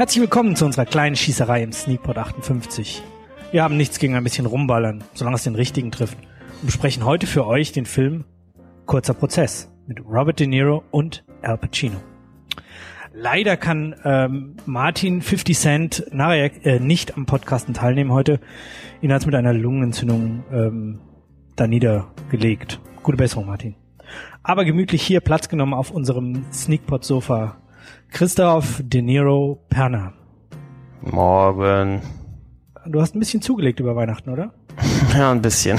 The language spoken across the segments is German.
Herzlich willkommen zu unserer kleinen Schießerei im Sneakpot 58. Wir haben nichts gegen ein bisschen rumballern, solange es den richtigen trifft, und besprechen heute für euch den Film Kurzer Prozess mit Robert De Niro und Al Pacino. Leider kann Martin 50 Cent nachher nicht am Podcasten teilnehmen heute. Ihn hat es mit einer Lungenentzündung da niedergelegt. Gute Besserung, Martin. Aber gemütlich hier Platz genommen auf unserem Sneakpot-Sofa Christoph De Niro Perner. Morgen. Du hast ein bisschen zugelegt über Weihnachten, oder? Ja, ein bisschen.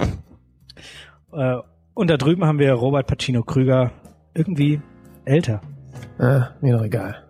Und da drüben haben wir Robert Pacino Krüger, irgendwie älter. Mir doch egal.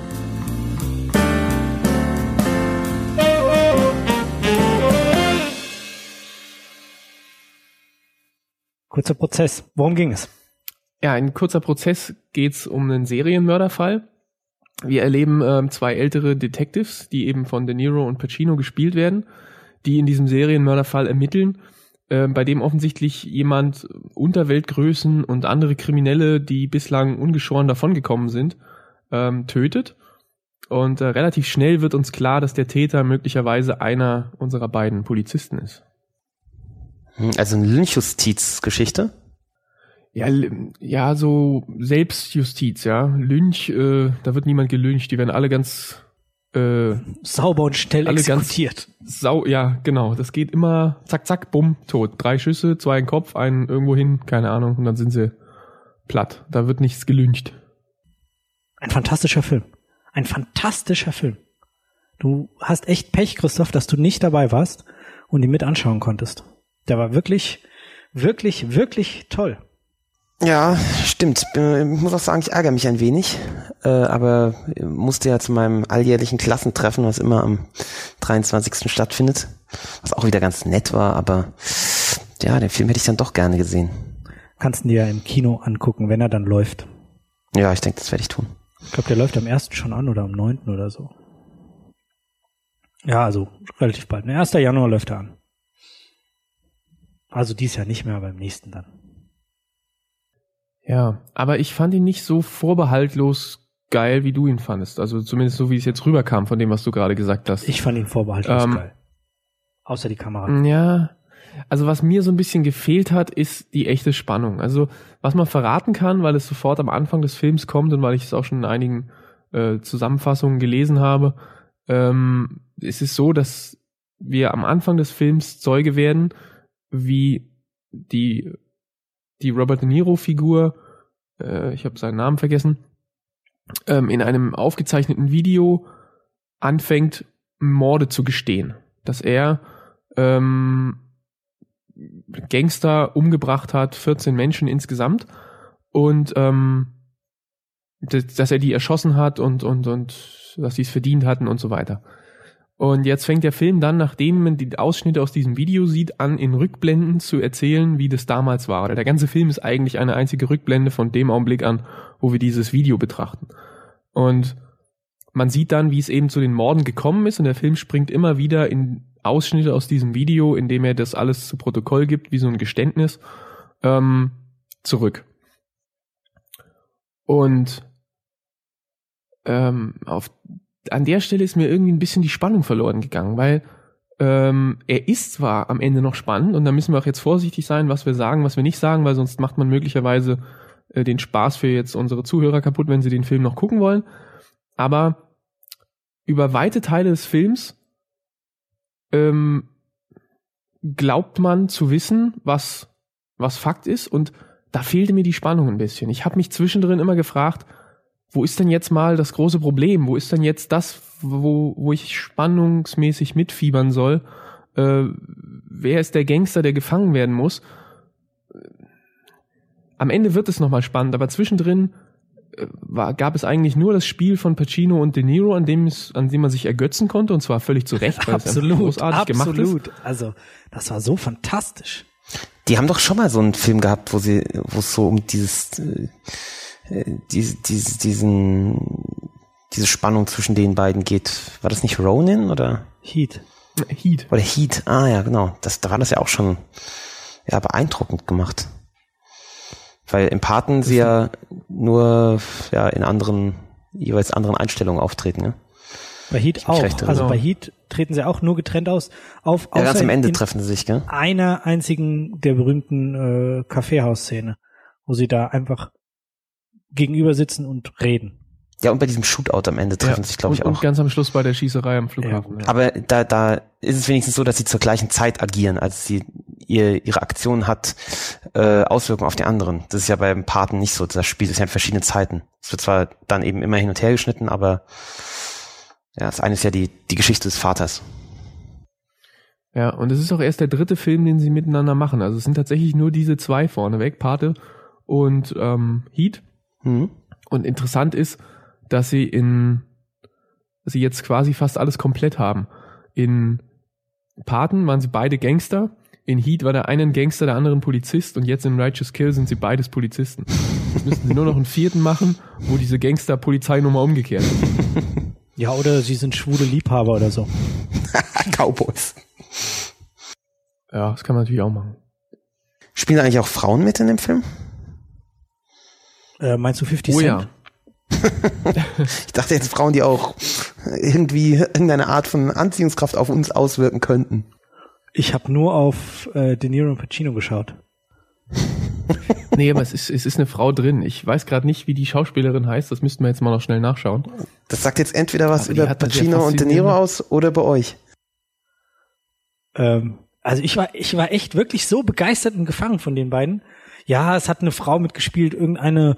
Kurzer Prozess. Worum ging es? Ja, in Kurzer Prozess geht's um einen Serienmörderfall. Wir erleben zwei ältere Detectives, die eben von De Niro und Pacino gespielt werden, die in diesem Serienmörderfall ermitteln, bei dem offensichtlich jemand Unterweltgrößen und andere Kriminelle, die bislang ungeschoren davongekommen sind, tötet. Und relativ schnell wird uns klar, dass der Täter möglicherweise einer unserer beiden Polizisten ist. Also eine Lynchjustizgeschichte? Ja, so Selbstjustiz, ja. Lynch, da wird niemand gelyncht, die werden alle ganz sauber und schnell exekutiert. Ja, genau. Das geht immer zack, zack, bumm, tot. 3 Schüsse, 2 in den Kopf, einen irgendwo hin, keine Ahnung, und dann sind sie platt. Da wird nichts gelyncht. Ein fantastischer Film. Ein fantastischer Film. Du hast echt Pech, Christoph, dass du nicht dabei warst und ihn mit anschauen konntest. Der war wirklich, wirklich, wirklich toll. Ja, stimmt. Ich muss auch sagen, ich ärgere mich ein wenig, aber musste ja zu meinem alljährlichen Klassentreffen, was immer am 23. stattfindet, was auch wieder ganz nett war, aber ja, den Film hätte ich dann doch gerne gesehen. Kannst du dir ja im Kino angucken, wenn er dann läuft. Ja, ich denke, das werde ich tun. Ich glaube, der läuft am 1. schon an oder am 9. oder so. Ja, also relativ bald. 1. Januar läuft er an. Also dies Jahr nicht mehr, aber im nächsten dann. Ja, aber ich fand ihn nicht so vorbehaltlos geil, wie du ihn fandest. Also zumindest so, wie es jetzt rüberkam von dem, was du gerade gesagt hast. Ich fand ihn vorbehaltlos geil. Außer die Kamera. Ja, also was mir so ein bisschen gefehlt hat, ist die echte Spannung. Also was man verraten kann, weil es sofort am Anfang des Films kommt und weil ich es auch schon in einigen Zusammenfassungen gelesen habe, es ist so, dass wir am Anfang des Films Zeuge werden, wie die Robert De Niro-Figur, ich habe seinen Namen vergessen, in einem aufgezeichneten Video anfängt, Morde zu gestehen. Dass er Gangster umgebracht hat, 14 Menschen insgesamt, und dass er die erschossen hat und dass sie es verdient hatten und so weiter. Und jetzt fängt der Film dann, nachdem man die Ausschnitte aus diesem Video sieht, an, in Rückblenden zu erzählen, wie das damals war. Der ganze Film ist eigentlich eine einzige Rückblende von dem Augenblick an, wo wir dieses Video betrachten. Und man sieht dann, wie es eben zu den Morden gekommen ist, und der Film springt immer wieder in Ausschnitte aus diesem Video, indem er das alles zu Protokoll gibt, wie so ein Geständnis, zurück. Und an der Stelle ist mir irgendwie ein bisschen die Spannung verloren gegangen, weil er ist zwar am Ende noch spannend, und da müssen wir auch jetzt vorsichtig sein, was wir sagen, was wir nicht sagen, weil sonst macht man möglicherweise den Spaß für jetzt unsere Zuhörer kaputt, wenn sie den Film noch gucken wollen. Aber über weite Teile des Films glaubt man zu wissen, was Fakt ist, und da fehlte mir die Spannung ein bisschen. Ich habe mich zwischendrin immer gefragt, wo ist denn jetzt mal das große Problem? Wo ist denn jetzt das, wo ich spannungsmäßig mitfiebern soll? Wer ist der Gangster, der gefangen werden muss? Am Ende wird es nochmal spannend, aber zwischendrin gab es eigentlich nur das Spiel von Pacino und De Niro, an dem man sich ergötzen konnte, und zwar völlig zu Recht, weil es großartig gemacht ist. Absolut. Also, das war so fantastisch. Die haben doch schon mal so einen Film gehabt, wo es so um diese Spannung zwischen den beiden geht. War das nicht Ronin oder? Heat. Oder Heat. Ah ja, genau. Da war das ja auch schon beeindruckend gemacht. Weil im Paten sie ja nur in jeweils anderen Einstellungen auftreten, ne? Bei Heat auch. Also bei Heat treten sie auch nur getrennt auf. Ja, ganz am Ende treffen sie sich, gell? Einer einzigen der berühmten Kaffeehausszene, wo sie da einfach gegenüber sitzen und reden. Ja, und bei diesem Shootout am Ende treffen sich, glaube ich, auch. Und ganz am Schluss bei der Schießerei am Flughafen. Ja. Aber da ist es wenigstens so, dass sie zur gleichen Zeit agieren, als ihre Aktion hat Auswirkungen auf die anderen. Das ist ja beim Paten nicht so. Das Spiel ist ja in verschiedenen Zeiten. Es wird zwar dann eben immer hin und her geschnitten, aber ja, das eine ist ja die Geschichte des Vaters. Ja, und es ist auch erst der dritte Film, den sie miteinander machen. Also es sind tatsächlich nur diese zwei vorneweg, Pate und Heat. Mhm. Und interessant ist, dass sie jetzt quasi fast alles komplett haben. In Paten waren sie beide Gangster, in Heat war der eine ein Gangster, der andere ein Polizist und jetzt in Righteous Kill sind sie beides Polizisten. Jetzt müssten sie nur noch einen vierten machen, wo diese Gangster-Polizeinummer umgekehrt ist. Ja, oder sie sind schwule Liebhaber oder so. Cowboys. Ja, das kann man natürlich auch machen. Spielen eigentlich auch Frauen mit in dem Film? Meinst du 50 Cent? Ja. Ich dachte jetzt Frauen, die auch irgendwie irgendeine Art von Anziehungskraft auf uns auswirken könnten. Ich habe nur auf De Niro und Pacino geschaut. Nee, aber es ist eine Frau drin. Ich weiß gerade nicht, wie die Schauspielerin heißt. Das müssten wir jetzt mal noch schnell nachschauen. Das sagt jetzt entweder was aber über Pacino und De Niro aus oder bei euch. Also ich war echt wirklich so begeistert und gefangen von den beiden. Ja, es hat eine Frau mitgespielt, irgendeine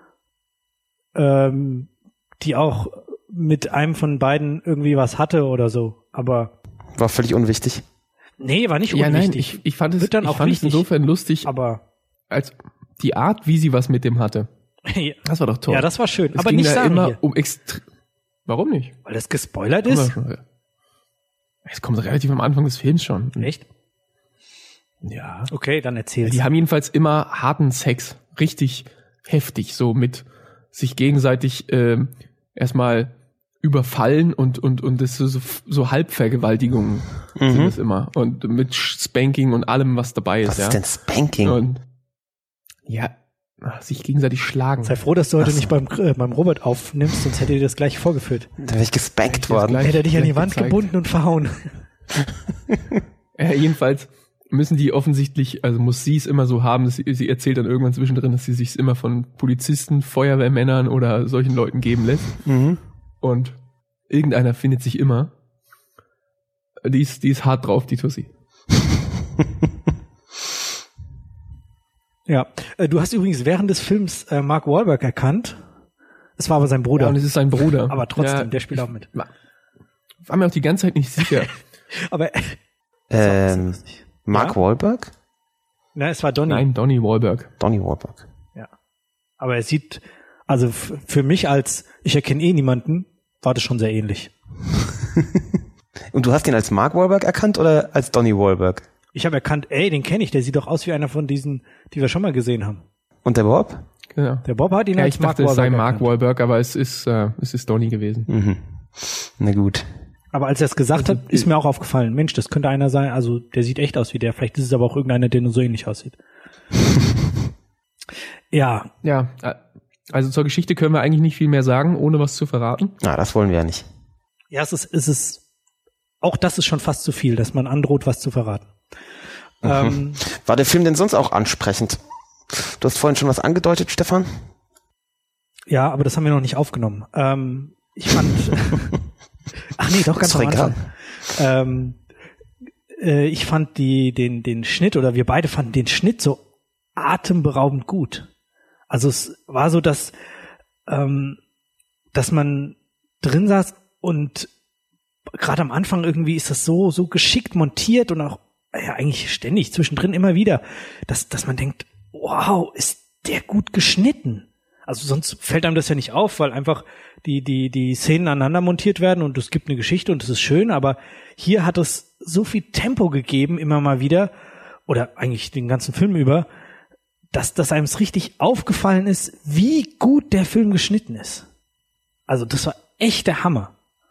die auch mit einem von beiden irgendwie was hatte oder so, aber war völlig unwichtig. Nee, war nicht unwichtig. Nein, ich fand es insofern lustig, aber als die Art, wie sie was mit dem hatte. Das war doch toll. Ja, das war schön, es aber ging nicht da sagen immer hier. Warum nicht? Weil das gespoilert ist? Es kommt relativ am Anfang des Films schon. Echt? Ja. Okay, dann erzähl's. Die haben jedenfalls immer harten Sex. Richtig heftig, so mit sich gegenseitig erstmal überfallen und das so Halbvergewaltigungen sind das immer. Und mit Spanking und allem, was dabei ist. Was ist denn Spanking? Und ja, sich gegenseitig schlagen. Sei froh, dass du heute nicht beim Robert aufnimmst, sonst hätte dir das gleich vorgeführt. Da wäre ich gespankt worden. Hätte er dich an die Wand gebunden und verhauen. Jedenfalls müssen die offensichtlich, also muss sie es immer so haben, dass sie erzählt dann irgendwann zwischendrin, dass sie sich immer von Polizisten, Feuerwehrmännern oder solchen Leuten geben lässt. Mhm. Und irgendeiner findet sich immer. Die ist hart drauf, die Tussi. Ja, du hast übrigens während des Films Mark Wahlberg erkannt. Es war aber sein Bruder. Ja, und es ist sein Bruder. Aber trotzdem, ja, der spielt auch mit. War mir auch die ganze Zeit nicht sicher. Aber Mark Wahlberg? Nein, es war Donnie. Nein, Donnie Wahlberg. Donnie Wahlberg. Ja. Aber er sieht, also für mich ich erkenne niemanden, war das schon sehr ähnlich. Und du hast ihn als Mark Wahlberg erkannt oder als Donnie Wahlberg? Ich habe erkannt, den kenne ich, der sieht doch aus wie einer von diesen, die wir schon mal gesehen haben. Und der Bob? Genau. Der Bob hat ihn als Mark Wahlberg. Ich dachte, es sei Mark Wahlberg, aber es ist Donnie gewesen. Mhm. Na gut. Aber als er es gesagt hat, ist mir auch aufgefallen, Mensch, das könnte einer sein, also der sieht echt aus wie der. Vielleicht ist es aber auch irgendeiner, der nur so ähnlich aussieht. Ja. Ja, also zur Geschichte können wir eigentlich nicht viel mehr sagen, ohne was zu verraten. Na, das wollen wir ja nicht. Ja, es ist auch das ist schon fast zu viel, dass man androht, was zu verraten. War der Film denn sonst auch ansprechend? Du hast vorhin schon was angedeutet, Stefan? Ja, aber das haben wir noch nicht aufgenommen. Ich fand ach nee, doch ganz am Anfang. Ich fand den Schnitt, oder wir beide fanden den Schnitt so atemberaubend gut. Also es war so, dass man drin saß und gerade am Anfang irgendwie ist das so geschickt montiert und auch ja eigentlich ständig zwischendrin immer wieder, dass man denkt, wow, ist der gut geschnitten. Also sonst fällt einem das ja nicht auf, weil einfach die Szenen aneinander montiert werden und es gibt eine Geschichte und es ist schön, aber hier hat es so viel Tempo gegeben, immer mal wieder, oder eigentlich den ganzen Film über, dass einem es richtig aufgefallen ist, wie gut der Film geschnitten ist. Also das war echt der Hammer.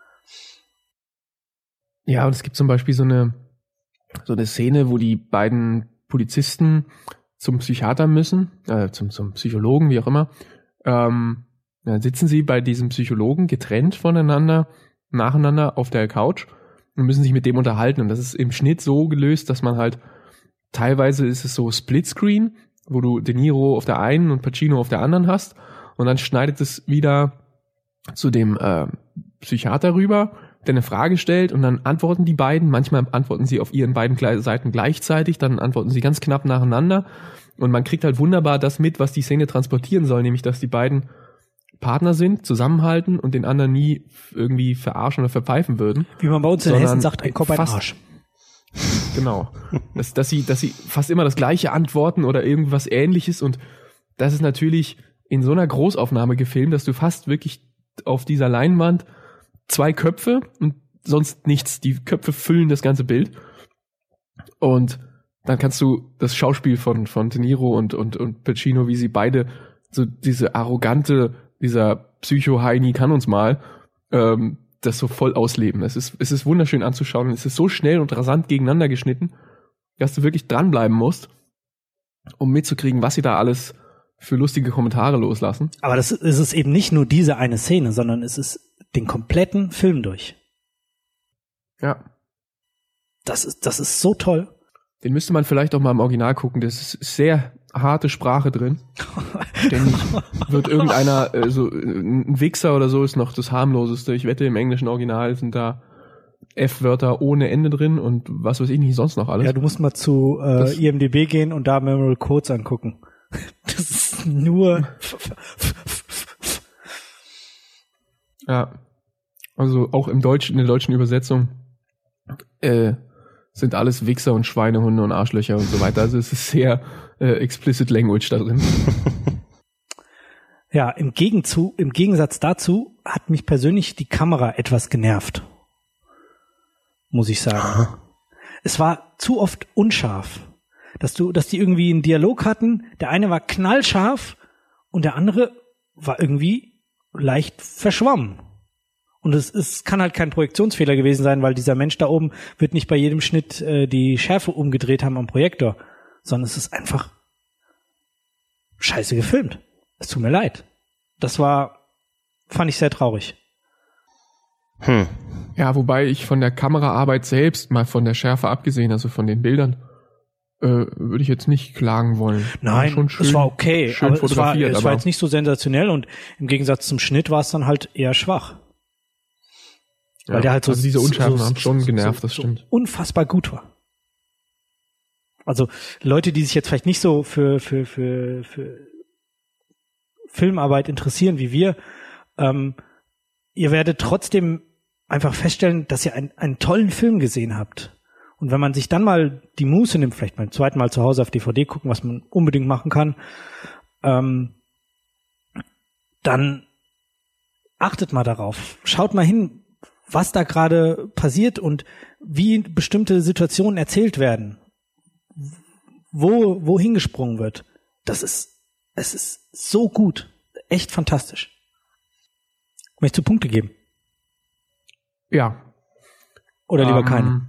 Ja, und es gibt zum Beispiel so eine Szene, wo die beiden Polizisten zum Psychiater müssen, zum Psychologen, wie auch immer. Dann sitzen sie bei diesem Psychologen getrennt voneinander. nacheinander auf der Couch und müssen sich mit dem unterhalten. Und das ist im Schnitt so gelöst, dass man halt, teilweise ist es so Splitscreen, wo du De Niro auf der einen und Pacino auf der anderen hast. Und dann schneidet es wieder zu dem Psychiater rüber, der eine Frage stellt und dann antworten die beiden. Manchmal antworten sie auf ihren beiden Seiten gleichzeitig, dann antworten sie ganz knapp nacheinander. Und man kriegt halt wunderbar das mit, was die Szene transportieren soll, nämlich dass die beiden Partner sind, zusammenhalten und den anderen nie irgendwie verarschen oder verpfeifen würden. Wie man bei uns in Hessen sagt, ein Kopf, ein Arsch. Genau. Dass sie fast immer das Gleiche antworten oder irgendwas Ähnliches, und das ist natürlich in so einer Großaufnahme gefilmt, dass du fast wirklich auf dieser Leinwand 2 Köpfe und sonst nichts. Die Köpfe füllen das ganze Bild. Und dann kannst du das Schauspiel von De Niro und Pacino, wie sie beide so diese arrogante, dieser Psycho-Heini kann uns mal, das so voll ausleben. Es ist wunderschön anzuschauen und es ist so schnell und rasant gegeneinander geschnitten, dass du wirklich dranbleiben musst, um mitzukriegen, was sie da alles für lustige Kommentare loslassen. Aber das ist es eben nicht nur diese eine Szene, sondern es ist den kompletten Film durch. Ja. Das ist so toll. Den müsste man vielleicht auch mal im Original gucken. Das ist sehr harte Sprache drin. Ständig wird irgendeiner, so ein Wichser oder so ist noch das harmloseste. Ich wette, im englischen Original sind da F-Wörter ohne Ende drin und was weiß ich nicht sonst noch alles. Ja, du musst mal zu IMDb gehen und da Memorial Codes angucken. Das ist nur... Ja, also auch in der deutschen Übersetzung sind alles Wichser und Schweinehunde und Arschlöcher und so weiter. Also es ist sehr explicit Language da drin. Ja, im Gegensatz dazu hat mich persönlich die Kamera etwas genervt, muss ich sagen. Aha. Es war zu oft unscharf, dass die irgendwie einen Dialog hatten. Der eine war knallscharf und der andere war irgendwie leicht verschwommen. Und es kann halt kein Projektionsfehler gewesen sein, weil dieser Mensch da oben wird nicht bei jedem Schnitt die Schärfe umgedreht haben am Projektor, sondern es ist einfach scheiße gefilmt. Es tut mir leid. Fand ich sehr traurig. Ja, wobei ich von der Kameraarbeit selbst, mal von der Schärfe abgesehen, also von den Bildern, würde ich jetzt nicht klagen wollen. Nein, schon schön, es war okay, schön aber es war fotografiert, jetzt nicht so sensationell und im Gegensatz zum Schnitt war es dann halt eher schwach. Weil der halt so, also diese Unschärfen haben schon genervt, das stimmt. So unfassbar gut war. Also Leute, die sich jetzt vielleicht nicht so für Filmarbeit interessieren wie wir, ihr werdet trotzdem einfach feststellen, dass ihr einen tollen Film gesehen habt. Und wenn man sich dann mal die Muße nimmt, vielleicht beim zweiten Mal zu Hause auf DVD gucken, was man unbedingt machen kann, dann achtet mal darauf. Schaut mal hin, was da gerade passiert und wie bestimmte Situationen erzählt werden. Wo hingesprungen wird. Es ist so gut. Echt fantastisch. Möchtest du Punkte geben? Ja. Oder lieber keine?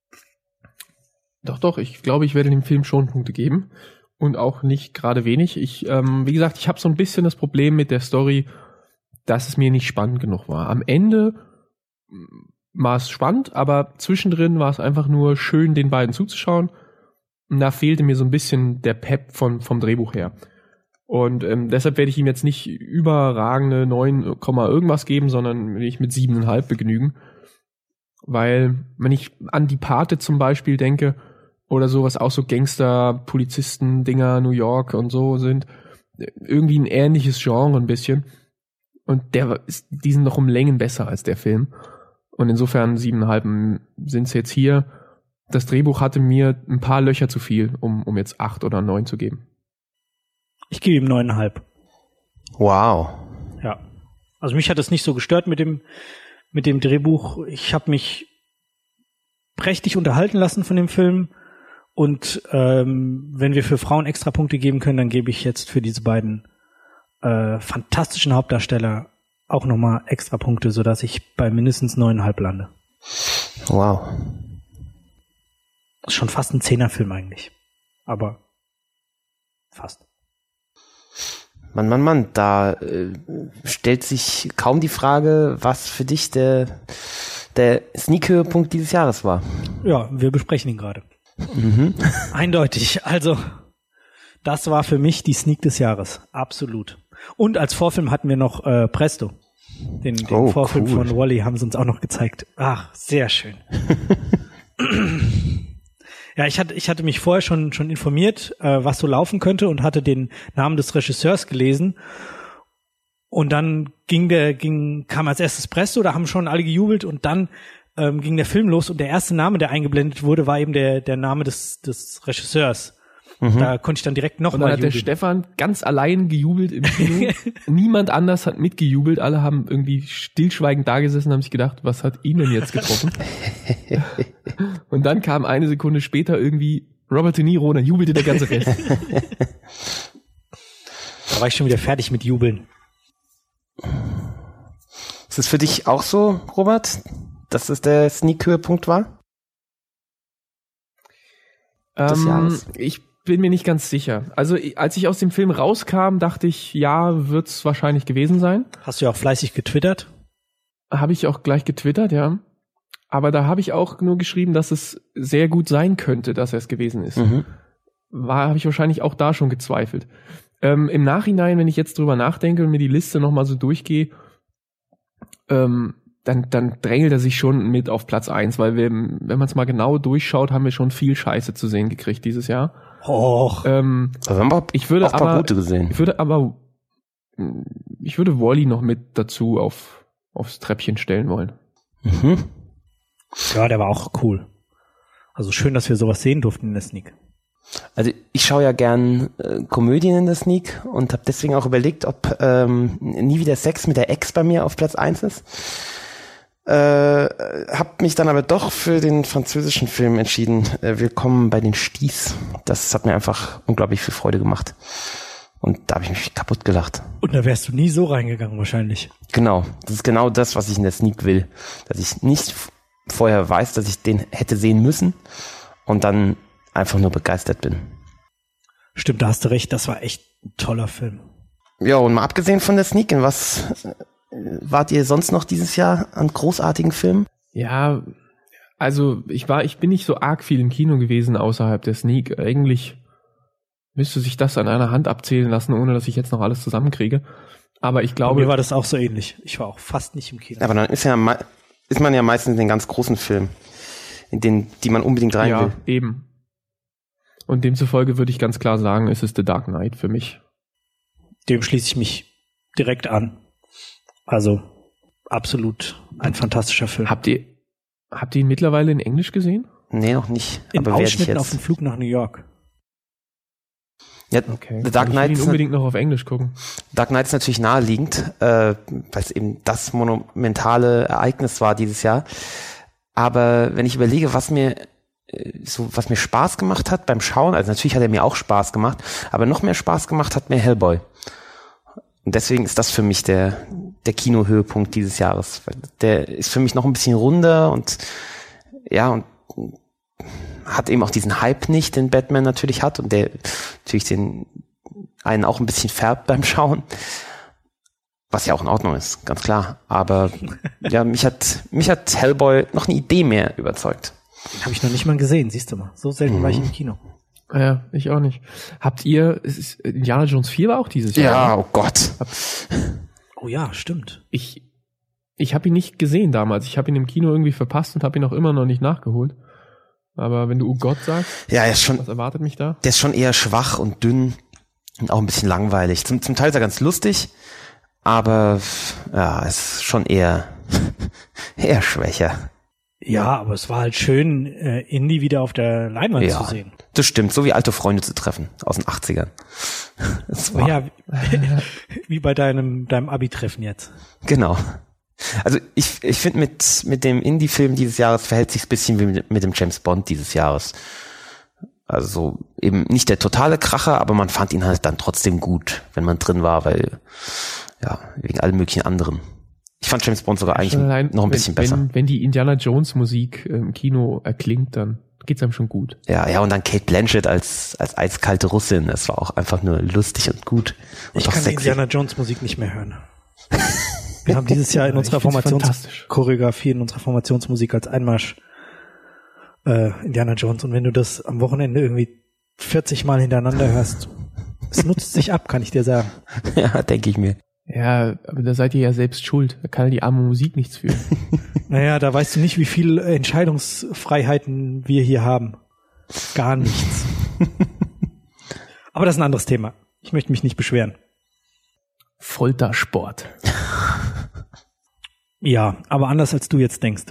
Doch, ich glaube, ich werde dem Film schon Punkte geben. Und auch nicht gerade wenig. Wie gesagt, ich habe so ein bisschen das Problem mit der Story, dass es mir nicht spannend genug war. Am Ende war es spannend, aber zwischendrin war es einfach nur schön, den beiden zuzuschauen. Und da fehlte mir so ein bisschen der Pep vom Drehbuch her. Und deshalb werde ich ihm jetzt nicht überragende 9, irgendwas geben, sondern will ich mit 7,5 begnügen. Weil, wenn ich an die Pate zum Beispiel denke, oder sowas auch so Gangster, Polizisten-Dinger, New York und so sind, irgendwie ein ähnliches Genre ein bisschen. Und die sind noch um Längen besser als der Film. Und insofern 7,5 sind es jetzt hier. Das Drehbuch hatte mir ein paar Löcher zu viel, um jetzt 8 oder 9 zu geben. Ich gebe ihm 9,5. Wow. Ja. Also mich hat es nicht so gestört mit dem Drehbuch. Ich habe mich prächtig unterhalten lassen von dem Film. Und wenn wir für Frauen extra Punkte geben können, dann gebe ich jetzt für diese beiden fantastischen Hauptdarsteller auch nochmal extra Punkte, sodass ich bei mindestens 9,5 lande. Wow. Das ist schon fast ein 10er-Film eigentlich. Aber fast. Mann, da stellt sich kaum die Frage, was für dich der Sneak-Höhepunkt dieses Jahres war. Ja, wir besprechen ihn gerade. Mhm. Eindeutig. Also, das war für mich die Sneak des Jahres. Absolut. Und als Vorfilm hatten wir noch Presto. Den Vorfilm cool. Von Wall-E haben sie uns auch noch gezeigt. Ach, sehr schön. Ja, ich hatte mich vorher schon informiert, was so laufen könnte und hatte den Namen des Regisseurs gelesen. Und dann kam als erstes Presto, da haben schon alle gejubelt und dann ging der Film los und der erste Name, der eingeblendet wurde, war eben der Name des Regisseurs. Mhm. Da konnte ich dann direkt noch mal jubeln. Und dann hat der Stefan ganz allein gejubelt im Kino. Niemand anders hat mitgejubelt. Alle haben irgendwie stillschweigend dagesessen und haben sich gedacht, was hat ihn denn jetzt getroffen? Und dann kam eine Sekunde später irgendwie Robert De Niro und dann jubelte der ganze Rest. Da war ich schon wieder fertig mit Jubeln. Ist es für dich auch so, Robert, dass es der Sneak-Höhepunkt war? Des Jahres? Ich bin mir nicht ganz sicher. Also als ich aus dem Film rauskam, dachte ich, ja, wird's wahrscheinlich gewesen sein. Hast du ja auch fleißig getwittert? Habe ich auch gleich getwittert, ja. Aber da habe ich auch nur geschrieben, dass es sehr gut sein könnte, dass er es gewesen ist. Mhm. Habe ich wahrscheinlich auch da schon gezweifelt. Im Nachhinein, wenn ich jetzt drüber nachdenke und mir die Liste nochmal so durchgehe, dann drängelt er sich schon mit auf Platz 1, weil wenn man es mal genau durchschaut, haben wir schon viel Scheiße zu sehen gekriegt dieses Jahr. Och. Ich würde auch ein paar gute gesehen. Ich würde Wall-E noch mit dazu aufs Treppchen stellen wollen. Mhm. Ja, der war auch cool. Also schön, dass wir sowas sehen durften in der Sneak. Also ich schaue ja gern Komödien in der Sneak und habe deswegen auch überlegt, ob Nie wieder Sex mit der Ex bei mir auf Platz 1 ist. Hab mich dann aber doch für den französischen Film entschieden, Willkommen bei den Sties. Das hat mir einfach unglaublich viel Freude gemacht. Und da habe ich mich kaputt gelacht. Und da wärst du nie so reingegangen wahrscheinlich. Genau, das ist genau das, was ich in der Sneak will. Dass ich nicht vorher weiß, dass ich den hätte sehen müssen und dann einfach nur begeistert bin. Stimmt, da hast du recht, das war echt ein toller Film. Ja, und mal abgesehen von der Sneak, in was wart ihr sonst noch dieses Jahr an großartigen Filmen? Ja, also ich bin nicht so arg viel im Kino gewesen außerhalb der Sneak. Eigentlich müsste sich das an einer Hand abzählen lassen, ohne dass ich jetzt noch alles zusammenkriege. Aber ich glaube... Bei mir war das auch so ähnlich. Ich war auch fast nicht im Kino. Aber dann ist man ja meistens in den ganz großen Filmen, die man unbedingt rein will. Ja, eben. Und demzufolge würde ich ganz klar sagen, es ist The Dark Knight für mich. Dem schließe ich mich direkt an. Also absolut ein fantastischer Film. Habt ihr ihn mittlerweile in Englisch gesehen? Nee, noch nicht. In Ausschnitten auf dem Flug nach New York. Ja, okay. The Dark Knight ich will ihn unbedingt noch auf Englisch gucken. Dark Knight ist natürlich naheliegend, weil es eben das monumentale Ereignis war dieses Jahr. Aber wenn ich überlege, was mir Spaß gemacht hat beim Schauen, also natürlich hat er mir auch Spaß gemacht, aber noch mehr Spaß gemacht hat mir Hellboy. Und deswegen ist das für mich der Kinohöhepunkt dieses Jahres. Der ist für mich noch ein bisschen runder und hat eben auch diesen Hype nicht, den Batman natürlich hat und der natürlich einen auch ein bisschen färbt beim Schauen. Was ja auch in Ordnung ist, ganz klar. Aber ja, mich hat Hellboy noch eine Idee mehr überzeugt. Den habe ich noch nicht mal gesehen, siehst du mal. So selten war ich im Kino. Ja, ich auch nicht. Indiana Jones 4 war auch dieses Jahr? Ja, oh Gott. Oh ja, stimmt. Ich habe ihn nicht gesehen damals. Ich habe ihn im Kino irgendwie verpasst und habe ihn auch immer noch nicht nachgeholt. Aber wenn du oh Gott sagst, ja, was erwartet mich da? Der ist schon eher schwach und dünn und auch ein bisschen langweilig. Zum Teil ist er ganz lustig, aber ja, ist schon eher schwächer. Ja, aber es war halt schön, Indy wieder auf der Leinwand zu sehen. Das stimmt, so wie alte Freunde zu treffen aus den 80ern. Ja, wie bei deinem Abi-Treffen jetzt. Genau. Also ich finde, mit dem Indie-Film dieses Jahres verhält sich ein bisschen wie mit dem James Bond dieses Jahres. Also eben nicht der totale Kracher, aber man fand ihn halt dann trotzdem gut, wenn man drin war, weil ja, wegen allem möglichen anderen. Ich fand James Bond sogar eigentlich noch ein bisschen besser. Wenn die Indiana Jones Musik im Kino erklingt, dann geht's einem schon gut. Ja, und dann Cate Blanchett als eiskalte Russin. Das war auch einfach nur lustig und gut. Und ich kann sexy. Indiana Jones Musik nicht mehr hören. Wir haben dieses Jahr in unserer Formationschoreografie, in unserer Formationsmusik als Einmarsch Indiana Jones. Und wenn du das am Wochenende irgendwie 40 Mal hintereinander hörst, es nutzt sich ab, kann ich dir sagen. Ja, denke ich mir. Ja, aber da seid ihr ja selbst schuld. Da kann die arme Musik nichts für. Naja, da weißt du nicht, wie viel Entscheidungsfreiheiten wir hier haben. Gar nichts. Aber das ist ein anderes Thema. Ich möchte mich nicht beschweren. Foltersport. Ja, aber anders als du jetzt denkst.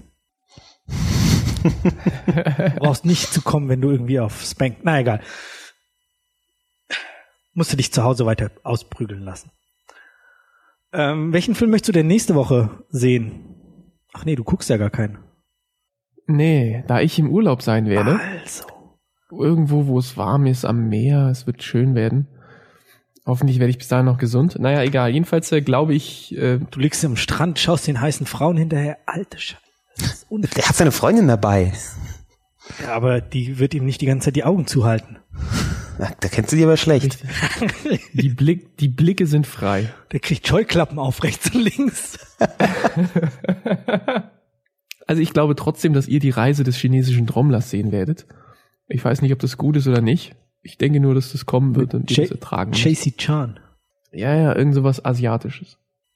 Du brauchst nicht zu kommen, wenn du irgendwie auf Spank... Na egal. Musst du dich zu Hause weiter ausprügeln lassen. Welchen Film möchtest du denn nächste Woche sehen? Ach nee, du guckst ja gar keinen. Nee, da ich im Urlaub sein werde. Also. Irgendwo, wo es warm ist, am Meer. Es wird schön werden. Hoffentlich werde ich bis dahin noch gesund. Naja, egal. Jedenfalls glaube ich... Du liegst am Strand, schaust den heißen Frauen hinterher. Alte Scheiße. Der hat seine Freundin dabei. Ja, aber die wird ihm nicht die ganze Zeit die Augen zuhalten. Ja, da kennst du die aber schlecht. Die Blicke sind frei. Der kriegt Scheuklappen auf, rechts und links. Also ich glaube trotzdem, dass ihr die Reise des chinesischen Trommlers sehen werdet. Ich weiß nicht, ob das gut ist oder nicht. Ich denke nur, dass das kommen wird und ihr das ertragen. Jackie Chan. Ja, irgend sowas Asiatisches.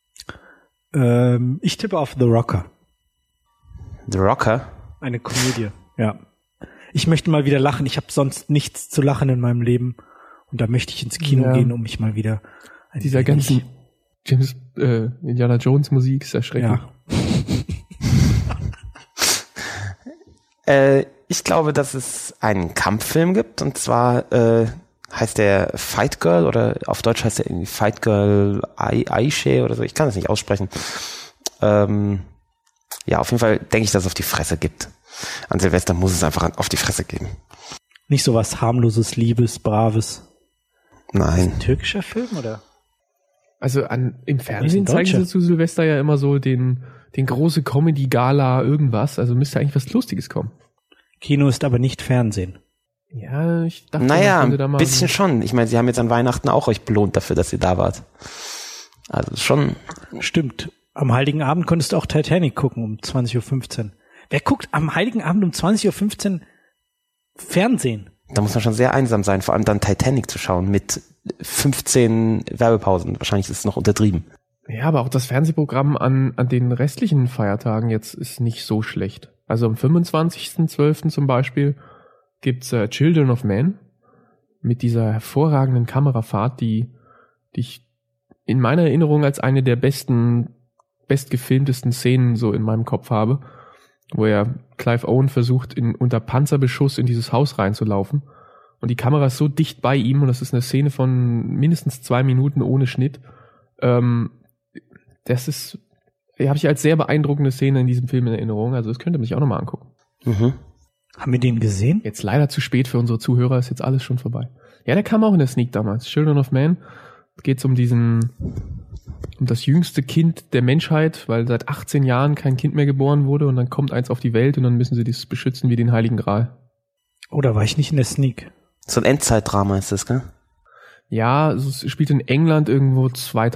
Ich tippe auf The Rocker. The Rocker? Eine Komödie, ja. Ich möchte mal wieder lachen. Ich habe sonst nichts zu lachen in meinem Leben. Und da möchte ich ins Kino gehen, um mich mal wieder... Dieser ganzen Indiana Jones Musik ist erschreckend. Ja. Ich glaube, dass es einen Kampffilm gibt. Und zwar heißt der Fight Girl oder auf Deutsch heißt der irgendwie Fight Girl Aishe oder so. Ich kann das nicht aussprechen. Ja, auf jeden Fall denke ich, dass es auf die Fresse gibt. An Silvester muss es einfach auf die Fresse geben. Nicht so was harmloses, Liebes, Braves. Nein. Ist das ein türkischer Film, oder? Also im Fernsehen zeigen sie zu Silvester ja immer so den große Comedy-Gala irgendwas. Also müsste eigentlich was Lustiges kommen. Kino ist aber nicht Fernsehen. Ja, ich dachte... Naja, ein bisschen schon. Ich meine, sie haben jetzt an Weihnachten auch euch belohnt dafür, dass ihr da wart. Also schon... Stimmt. Am Heiligen Abend konntest du auch Titanic gucken um 20.15 Uhr. Wer guckt am Heiligen Abend um 20.15 Uhr Fernsehen? Da muss man schon sehr einsam sein, vor allem dann Titanic zu schauen mit 15 Werbepausen. Wahrscheinlich ist es noch untertrieben. Ja, aber auch das Fernsehprogramm an den restlichen Feiertagen jetzt ist nicht so schlecht. Also am 25.12. zum Beispiel gibt's Children of Men mit dieser hervorragenden Kamerafahrt, die ich in meiner Erinnerung als eine der bestgefilmtesten Szenen so in meinem Kopf habe, wo Clive Owen versucht, unter Panzerbeschuss in dieses Haus reinzulaufen. Und die Kamera ist so dicht bei ihm, und das ist eine Szene von mindestens 2 Minuten ohne Schnitt. Das habe ich als sehr beeindruckende Szene in diesem Film in Erinnerung. Also das könnte man sich auch nochmal angucken. Mhm. Haben wir den gesehen? Jetzt leider zu spät für unsere Zuhörer, ist jetzt alles schon vorbei. Ja, der kam auch in der Sneak damals. Children of Man. Geht es um das jüngste Kind der Menschheit, weil seit 18 Jahren kein Kind mehr geboren wurde, und dann kommt eins auf die Welt und dann müssen sie das beschützen wie den Heiligen Gral. Oh, da war ich nicht in der Sneak. So ein Endzeitdrama ist das, gell? Ja, es spielt in England irgendwo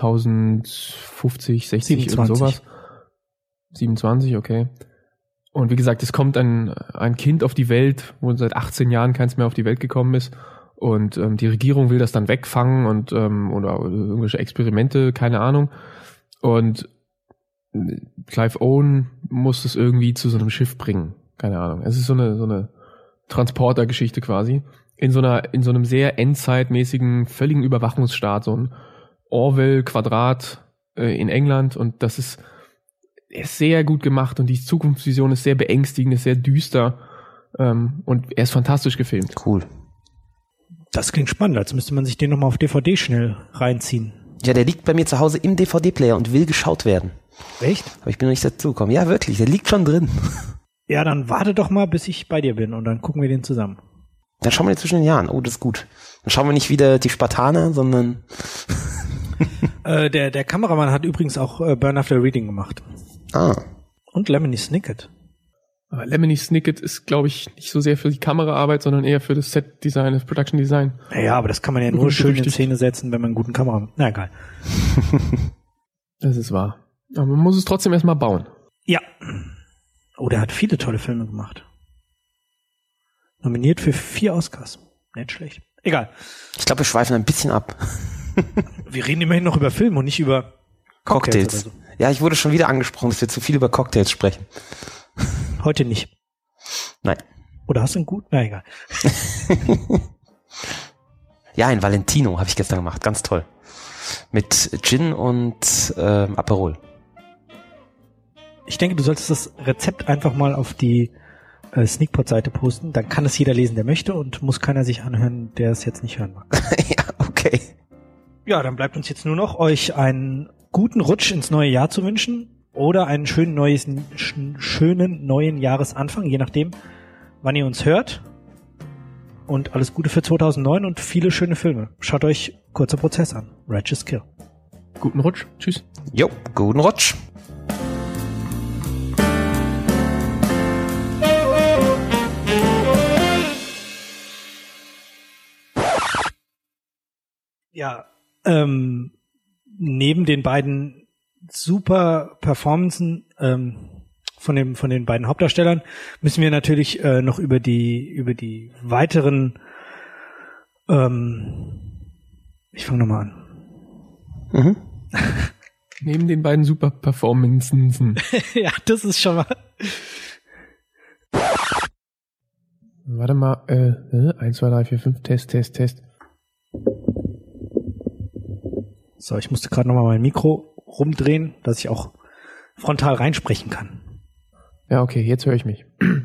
2050, 60 oder sowas. 27, okay. Und wie gesagt, es kommt ein Kind auf die Welt, wo seit 18 Jahren keins mehr auf die Welt gekommen ist. Und die Regierung will das dann wegfangen und oder irgendwelche Experimente, keine Ahnung. Und Clive Owen muss es irgendwie zu so einem Schiff bringen, keine Ahnung. Es ist so eine Transporter-Geschichte quasi in so einem sehr endzeitmäßigen, völligen Überwachungsstaat, so ein Orwell-Quadrat in England, und das ist sehr gut gemacht, und die Zukunftsvision ist sehr beängstigend, ist sehr düster, und er ist fantastisch gefilmt. Cool. Das klingt spannend, als müsste man sich den nochmal auf DVD schnell reinziehen. Ja, der liegt bei mir zu Hause im DVD-Player und will geschaut werden. Echt? Aber ich bin noch nicht dazu gekommen. Ja, wirklich, der liegt schon drin. Ja, dann warte doch mal, bis ich bei dir bin, und dann gucken wir den zusammen. Dann schauen wir den zwischen den Jahren. Oh, das ist gut. Dann schauen wir nicht wieder die Spartaner, sondern... Der Kameramann hat übrigens auch Burn After Reading gemacht. Ah. Und Lemony Snicket. Aber Lemony Snicket ist, glaube ich, nicht so sehr für die Kameraarbeit, sondern eher für das Set-Design, das Production-Design. Ja, aber das kann man ja nur schön in Szene setzen, wenn man einen guten Kameramann... Na, egal. Das ist wahr. Aber man muss es trotzdem erstmal bauen. Ja. Oh, der hat viele tolle Filme gemacht. Nominiert für 4 Oscars. Nicht schlecht. Egal. Ich glaube, wir schweifen ein bisschen ab. Wir reden immerhin noch über Film und nicht über Cocktails. Cocktails. Ja, ich wurde schon wieder angesprochen, dass wir zu viel über Cocktails sprechen. Heute nicht. Nein. Oder hast du einen guten? Na, egal. Ja, ein Valentino habe ich gestern gemacht. Ganz toll. Mit Gin und Aperol. Ich denke, du solltest das Rezept einfach mal auf die Sneakpot-Seite posten. Dann kann es jeder lesen, der möchte und muss keiner sich anhören, der es jetzt nicht hören mag. Ja, okay. Ja, dann bleibt uns jetzt nur noch, euch einen guten Rutsch ins neue Jahr zu wünschen oder einen schönen neuen Jahresanfang, je nachdem, wann ihr uns hört. Und alles Gute für 2009 und viele schöne Filme. Schaut euch Kurzer Prozess an. Righteous Kill. Guten Rutsch. Tschüss. Jo, guten Rutsch. Ja, neben den beiden super Performancen von den beiden Hauptdarstellern müssen wir natürlich noch über die weiteren ich fange nochmal an. Mhm. Neben den beiden super Performances. Ja, das ist schon mal. Warte mal, 1, 2, 3, 4, 5, Test. So, ich musste gerade nochmal mein Mikro rumdrehen, dass ich auch frontal reinsprechen kann. Ja, okay, jetzt höre ich mich.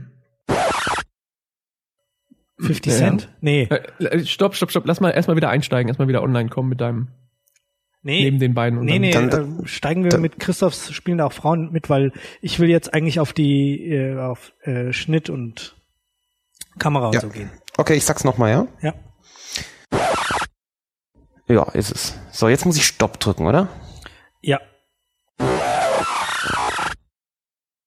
50 Cent? Nee. Stopp. Lass mal erstmal wieder einsteigen, erstmal wieder online kommen mit deinem. Neben den beiden. Und dann steigen wir mit Christophs Spielen auch Frauen mit, weil ich will jetzt eigentlich auf die auf Schnitt und Kamera und so gehen. Okay, ich sag's nochmal, ja? Ja. Ja, ist es. So, jetzt muss ich Stopp drücken, oder? Ja.